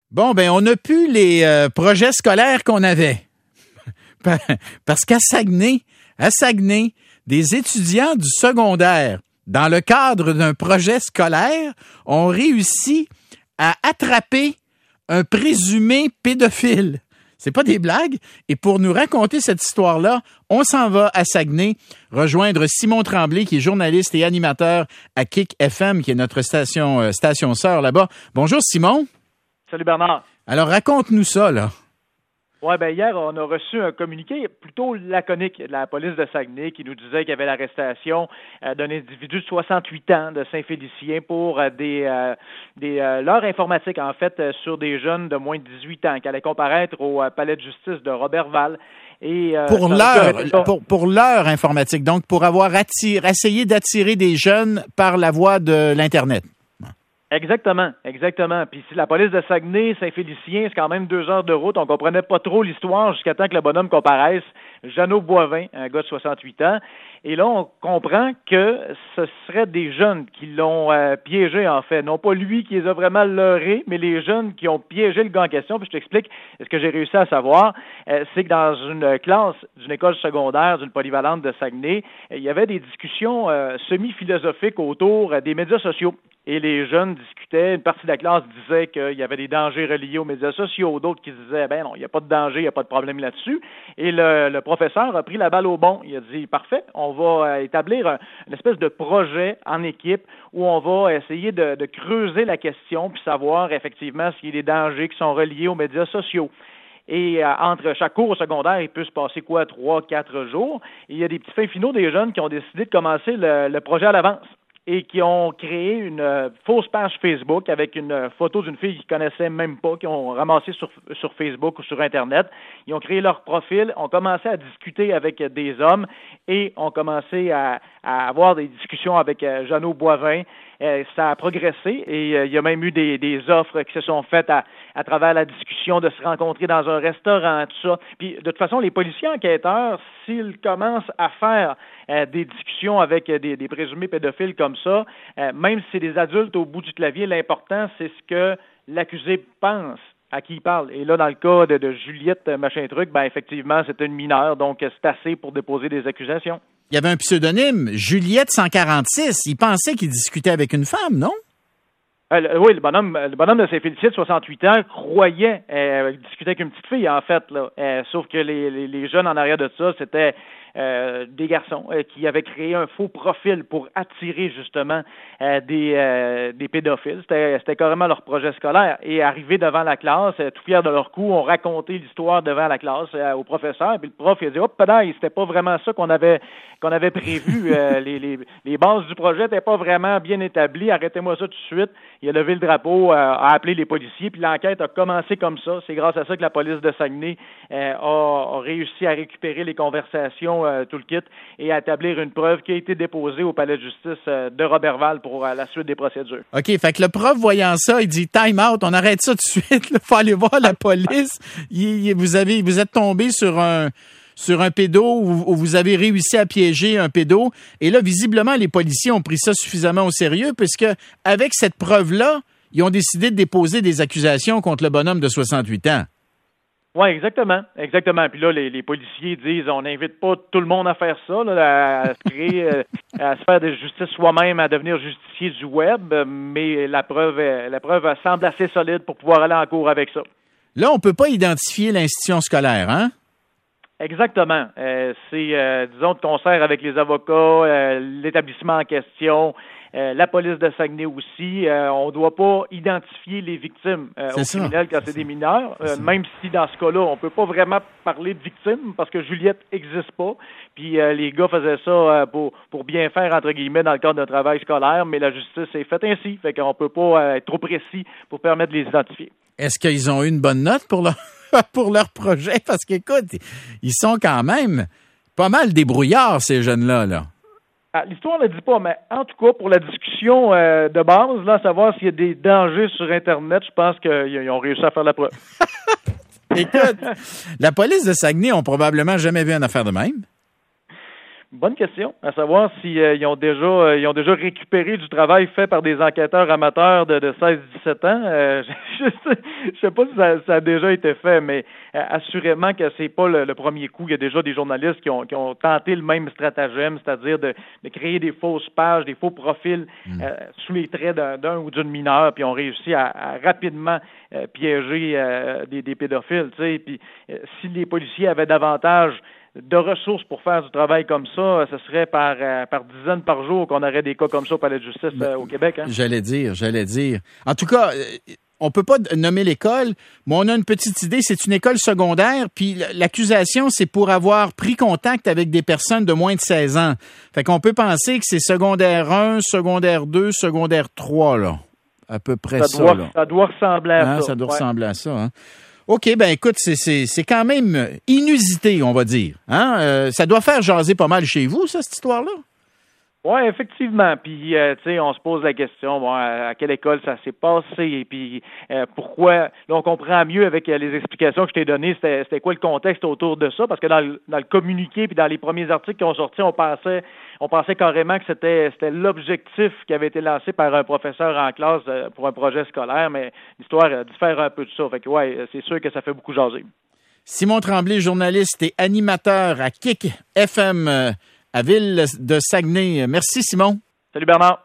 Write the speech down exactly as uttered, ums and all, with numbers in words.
Bon, ben on n'a plus les euh, projets scolaires qu'on avait. Parce qu'à Saguenay, à Saguenay, des étudiants du secondaire, dans le cadre d'un projet scolaire, ont réussi à attraper un présumé pédophile. C'est pas des blagues. Et pour nous raconter cette histoire-là, on s'en va à Saguenay rejoindre Simon Tremblay, qui est journaliste et animateur à Kick F M, qui est notre station euh, station sœur là-bas. Bonjour Simon. Salut Bernard. Alors raconte-nous ça, là. Oui, bien hier, on a reçu un communiqué plutôt laconique de la police de Saguenay qui nous disait qu'il y avait l'arrestation euh, d'un individu de soixante-huit ans de Saint-Félicien pour euh, des, euh, des euh, leurres informatiques, en fait, euh, sur des jeunes de moins de dix-huit ans qui allaient comparaître au euh, palais de justice de Roberval. Et, euh, pour l'heure, pour, pour l'heure informatique, donc pour avoir attiré, essayé d'attirer des jeunes par la voie de l'Internet. Exactement, exactement. Puis si la police de Saguenay, Saint-Félicien, c'est quand même deux heures de route, on comprenait pas trop l'histoire jusqu'à temps que le bonhomme comparaisse. Jeannot Boivin, un gars de soixante-huit ans. Et là, on comprend que ce serait des jeunes qui l'ont euh, piégé, en fait. Non pas lui qui les a vraiment leurrés, mais les jeunes qui ont piégé le gars en question. Puis je t'explique ce que j'ai réussi à savoir. Euh, c'est que dans une classe d'une école secondaire, d'une polyvalente de Saguenay, il y avait des discussions euh, semi-philosophiques autour euh, des médias sociaux. Et les jeunes discutaient, une partie de la classe disait qu'il y avait des dangers reliés aux médias sociaux, d'autres qui disaient, ben non, il n'y a pas de danger, il n'y a pas de problème là-dessus. Et le, le professeur a pris la balle au bon. Il a dit, parfait, on va établir un, une espèce de projet en équipe où on va essayer de, de creuser la question puis savoir effectivement s'il y a des dangers qui sont reliés aux médias sociaux. Et euh, entre chaque cours au secondaire, il peut se passer quoi, trois, quatre jours. Et il y a des petits fins finaux des jeunes qui ont décidé de commencer le, le projet à l'avance et qui ont créé une euh, fausse page Facebook avec une euh, photo d'une fille qu'ils connaissaient même pas, qui ont ramassé sur, sur Facebook ou sur Internet. Ils ont créé leur profil, ont commencé à discuter avec euh, des hommes et ont commencé à, à avoir des discussions avec euh, Jeannot Boivin. Euh, ça a progressé et euh, il y a même eu des, des offres qui se sont faites à, à travers la discussion de se rencontrer dans un restaurant, tout ça. Puis de toute façon, les policiers enquêteurs, s'ils commencent à faire euh, des discussions avec euh, des, des présumés pédophiles comme ça, euh, même si c'est des adultes au bout du clavier, l'important, c'est ce que l'accusé pense à qui il parle. Et là, dans le cas de, de Juliette machin truc, ben effectivement, c'est une mineure, donc c'est assez pour déposer des accusations. Il y avait un pseudonyme, Juliette cent quarante-six. Il pensait qu'il discutait avec une femme, non? Euh, le, oui, le bonhomme, le bonhomme de Saint-Félicien de soixante-huit ans croyait euh, discuter avec une petite fille, en fait, là. Euh, sauf que les, les, les jeunes en arrière de ça, c'était euh, des garçons euh, qui avaient créé un faux profil pour attirer justement euh, des, euh, des pédophiles. C'était, c'était carrément leur projet scolaire. Et arrivés devant la classe, euh, tout fiers de leur coup, ont raconté l'histoire devant la classe euh, au professeur. Puis le prof, il a dit « Hop, pédale, c'était pas vraiment ça qu'on avait qu'on avait prévu. Euh, les, les, les bases du projet n'étaient pas vraiment bien établies. Arrêtez-moi ça tout de suite. » Il a levé le drapeau, euh, a appelé les policiers, puis l'enquête a commencé comme ça. C'est grâce à ça que la police de Saguenay euh, a, a réussi à récupérer les conversations, euh, tout le kit, et à établir une preuve qui a été déposée au palais de justice euh, de Roberval pour euh, la suite des procédures. OK, fait que le prof, voyant ça, il dit « Time out, on arrête ça tout de suite. Il faut aller voir la police. Il, il, vous avez, vous êtes tombé sur un... sur un pédo où vous avez réussi à piéger un pédo. Et là, visiblement, les policiers ont pris ça suffisamment au sérieux puisque avec cette preuve-là, ils ont décidé de déposer des accusations contre le bonhomme de soixante-huit ans. Oui, exactement. Exactement. Puis là, les, les policiers disent on n'invite pas tout le monde à faire ça, là, à, se créer, à se faire de justice soi-même, à devenir justicier du web, mais la preuve, la preuve semble assez solide pour pouvoir aller en cours avec ça. Là, on ne peut pas identifier l'institution scolaire, hein? Exactement. Euh, c'est, euh, disons, de concert avec les avocats, euh, l'établissement en question, euh, la police de Saguenay aussi. Euh, on ne doit pas identifier les victimes euh, aux criminels quand c'est des mineurs, euh, même si dans ce cas-là, on ne peut pas vraiment parler de victimes parce que Juliette n'existe pas. Puis euh, les gars faisaient ça euh, pour, pour bien faire, entre guillemets, dans le cadre d'un travail scolaire, mais la justice est faite ainsi. Fait qu'on ne peut pas euh, être trop précis pour permettre de les identifier. Est-ce qu'ils ont eu une bonne note pour leur... pour leur projet, parce qu'écoute, ils sont quand même pas mal débrouillards, ces jeunes-là, là. Ah, l'histoire ne le dit pas, mais en tout cas, pour la discussion euh, de base, là, savoir s'il y a des dangers sur Internet, je pense qu'ils ont réussi à faire la preuve. Écoute, la police de Saguenay ont probablement jamais vu une affaire de même. Bonne question. À savoir si euh, ils ont déjà euh, ils ont déjà récupéré du travail fait par des enquêteurs amateurs de, de seize à dix-sept ans. Euh, je ne sais pas si ça, ça a déjà été fait, mais euh, assurément que c'est pas le, le premier coup. Il y a déjà des journalistes qui ont qui ont tenté le même stratagème, c'est-à-dire de, de créer des fausses pages, des faux profils mmh. euh, sous les traits d'un, d'un ou d'une mineure, puis ont réussi à, à rapidement euh, piéger euh, des, des pédophiles. Tu sais, puis euh, si les policiers avaient davantage de ressources pour faire du travail comme ça, ce serait par euh, par dizaines par jour qu'on aurait des cas comme ça au palais de justice euh, au Québec. Hein? J'allais dire, j'allais dire. En tout cas, on peut pas nommer l'école, mais on a une petite idée. C'est une école secondaire, puis l'accusation, c'est pour avoir pris contact avec des personnes de moins de seize ans. Fait qu'on peut penser que c'est secondaire un, secondaire deux, secondaire trois, là. À peu près ça. Ça, doit, là. ça doit ressembler à hein, ça. Ça doit ouais. ressembler à ça, hein. OK, ben écoute, c'est, c'est, c'est quand même inusité, on va dire. Hein? Euh, ça doit faire jaser pas mal chez vous, ça, cette histoire-là? Oui, effectivement. Puis, euh, tu sais, on se pose la question, bon, à quelle école ça s'est passé et puis euh, pourquoi. Là, on comprend mieux avec les explications que je t'ai données, c'était, c'était quoi le contexte autour de ça, parce que dans le, dans le communiqué puis dans les premiers articles qui ont sorti, on pensait, on pensait carrément que c'était, c'était l'objectif qui avait été lancé par un professeur en classe euh, pour un projet scolaire, mais l'histoire euh, diffère un peu de ça. Fait que, ouais, c'est sûr que ça fait beaucoup jaser. Simon Tremblay, journaliste et animateur à Kick F M. Euh, à Ville de Saguenay. Merci, Simon. Salut, Bernard.